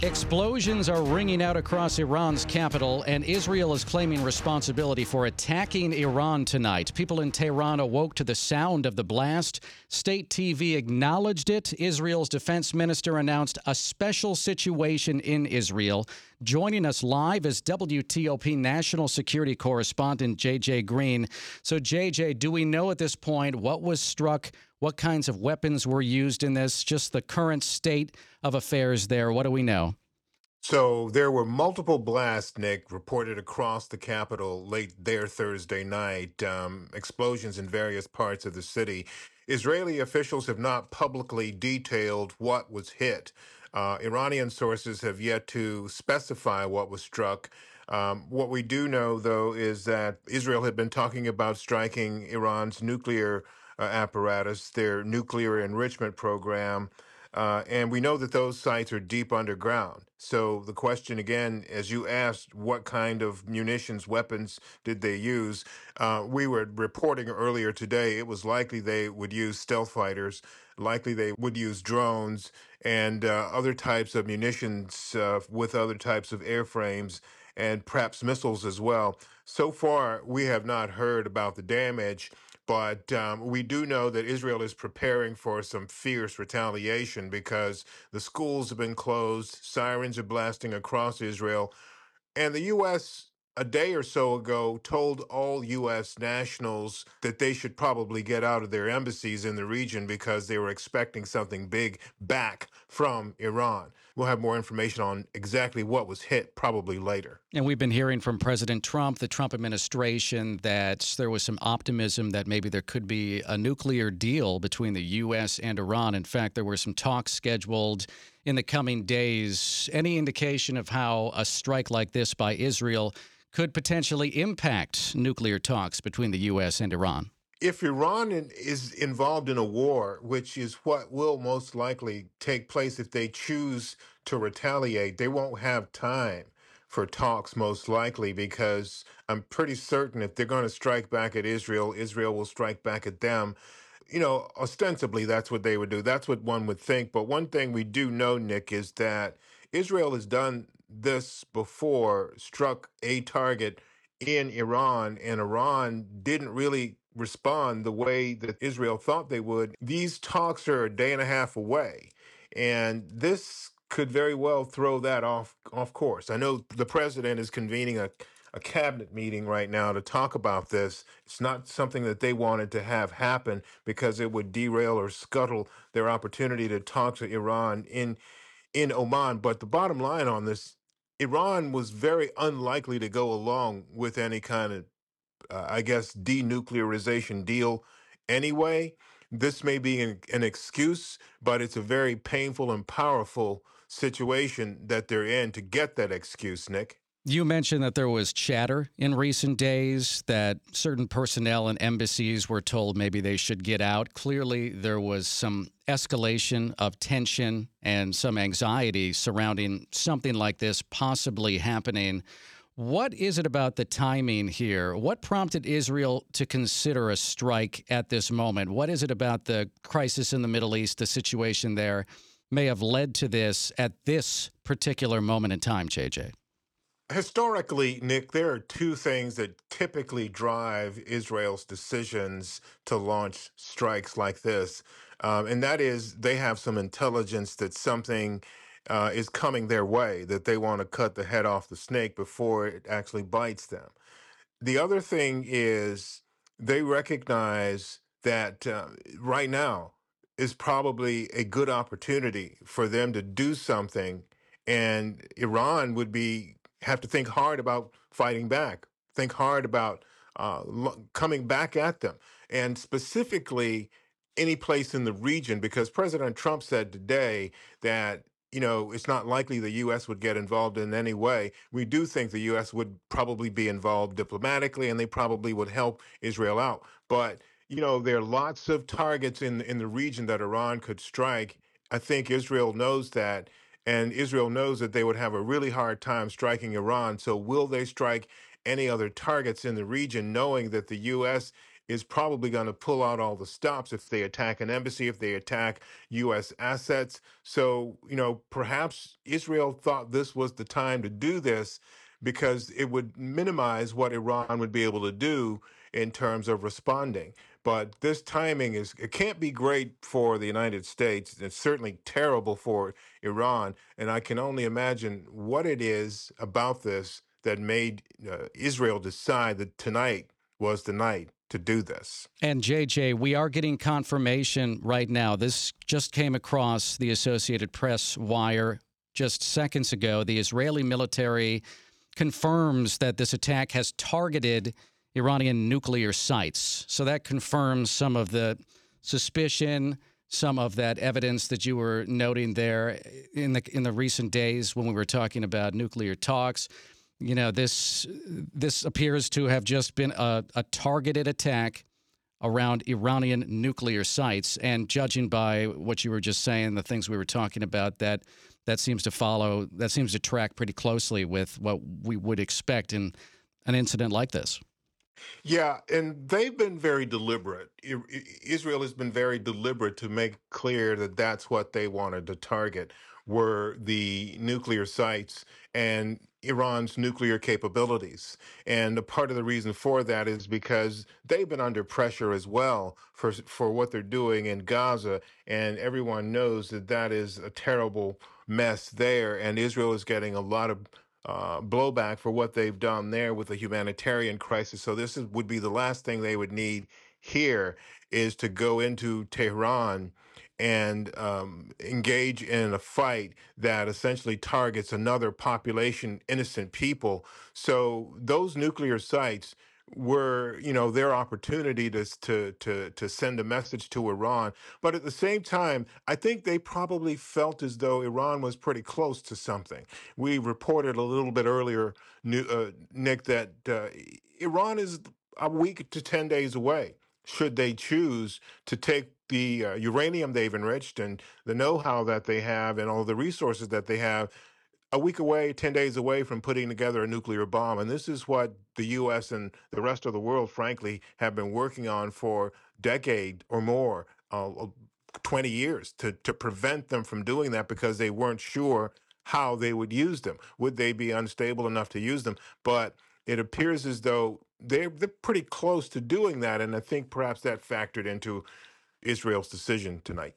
Explosions are ringing out across Iran's capital, and Israel is claiming responsibility for attacking Iran tonight. People in Tehran awoke to the sound of the blast. State TV acknowledged it. Israel's defense minister announced a special situation in Israel. Joining us live is WTOP national security correspondent JJ Green. So, JJ, do we know at this point what was struck? What kinds of weapons were used in this? Just the current state of affairs there. What do we know? So there were multiple blasts, Nick, reported across the capital late there Thursday night, explosions in various parts of the city. Israeli officials have not publicly detailed what was hit. Iranian sources have yet to specify what was struck. What we do know, though, is that Israel had been talking about striking Iran's nuclear apparatus, their nuclear enrichment program. And we know that those sites are deep underground. So the question again, as you asked, what kind of munitions, weapons did they use? We were reporting earlier today, it was likely they would use stealth fighters, likely they would use drones and other types of munitions with other types of airframes and perhaps missiles as well. So far, we have not heard about the damage. But we do know that Israel is preparing for some fierce retaliation because the schools have been closed, sirens are blasting across Israel, and the U.S. a day or so ago told all U.S. nationals that they should probably get out of their embassies in the region because they were expecting something big back from Iran. We'll have more information on exactly what was hit probably later. And we've been hearing from President Trump, the Trump administration, that there was some optimism that maybe there could be a nuclear deal between the U.S. and Iran. In fact, there were some talks scheduled in the coming days. Any indication of how a strike like this by Israel could potentially impact nuclear talks between the U.S. and Iran? If Iran is involved in a war, which is what will most likely take place if they choose to retaliate, they won't have time for talks, most likely, because I'm pretty certain if they're going to strike back at Israel, Israel will strike back at them. You know, ostensibly, that's what they would do. That's what one would think. But one thing we do know, Nick, is that Israel has done this before, struck a target in Iran, and Iran didn't really respond the way that Israel thought they would. These talks are a day and a half away, and this could very well throw that off course. I know the president is convening a cabinet meeting right now to talk about this. It's not something that they wanted to have happen because it would derail or scuttle their opportunity to talk to Iran in Oman. But the bottom line on this, Iran was very unlikely to go along with any kind of, I guess, denuclearization deal anyway. This may be an excuse, but it's a very painful and powerful situation that they're in to get that excuse, Nick. You mentioned that there was chatter in recent days that certain personnel in embassies were told maybe they should get out. Clearly, there was some escalation of tension and some anxiety surrounding something like this possibly happening. What is it about the timing here? What prompted Israel to consider a strike at this moment? What is it about the crisis in the Middle East, the situation there, may have led to this at this particular moment in time, JJ? Historically, Nick, there are two things that typically drive Israel's decisions to launch strikes like this. And that is they have some intelligence that something is coming their way, that they want to cut the head off the snake before it actually bites them. The other thing is they recognize that right now is probably a good opportunity for them to do something, and Iran would be have to think hard about fighting back, think hard about coming back at them, and specifically any place in the region, because President Trump said today that it's not likely the U.S. would get involved in any way. We do think the U.S. would probably be involved diplomatically, and they probably would help Israel out. But there are lots of targets in the region that Iran could strike. I think Israel knows that, and Israel knows that they would have a really hard time striking Iran. So will they strike any other targets in the region, knowing that the U.S. is probably going to pull out all the stops if they attack an embassy, if they attack U.S. assets. So, perhaps Israel thought this was the time to do this because it would minimize what Iran would be able to do in terms of responding. But this timing it can't be great for the United States. It's certainly terrible for Iran. And I can only imagine what it is about this that made Israel decide that tonight was the night to do this. And JJ, we are getting confirmation right now. This just came across the Associated Press wire just seconds ago. The Israeli military confirms that this attack has targeted Iranian nuclear sites. So that confirms some of the suspicion, some of that evidence that you were noting there in the recent days when we were talking about nuclear talks. This appears to have just been a targeted attack around Iranian nuclear sites. And judging by what you were just saying, the things we were talking about, that seems to track pretty closely with what we would expect in an incident like this. Yeah, and they've been very deliberate. Israel has been very deliberate to make clear that that's what they wanted to target were the nuclear sites and Iran's nuclear capabilities. And a part of the reason for that is because they've been under pressure as well for what they're doing in Gaza, and everyone knows that that is a terrible mess there, and Israel is getting a lot of blowback for what they've done there with the humanitarian crisis. So would be the last thing they would need here is to go into Tehran and engage in a fight that essentially targets another population, innocent people. So those nuclear sites were, their opportunity to send a message to Iran. But at the same time, I think they probably felt as though Iran was pretty close to something. We reported a little bit earlier, Nick, that Iran is a week to 10 days away, should they choose to take the uranium they've enriched and the know-how that they have and all the resources that they have a week away, 10 days away from putting together a nuclear bomb. And this is what the U.S. and the rest of the world, frankly, have been working on for a decade or more, 20 years, to prevent them from doing that because they weren't sure how they would use them. Would they be unstable enough to use them? But it appears as though they're pretty close to doing that. And I think perhaps that factored into Israel's decision tonight.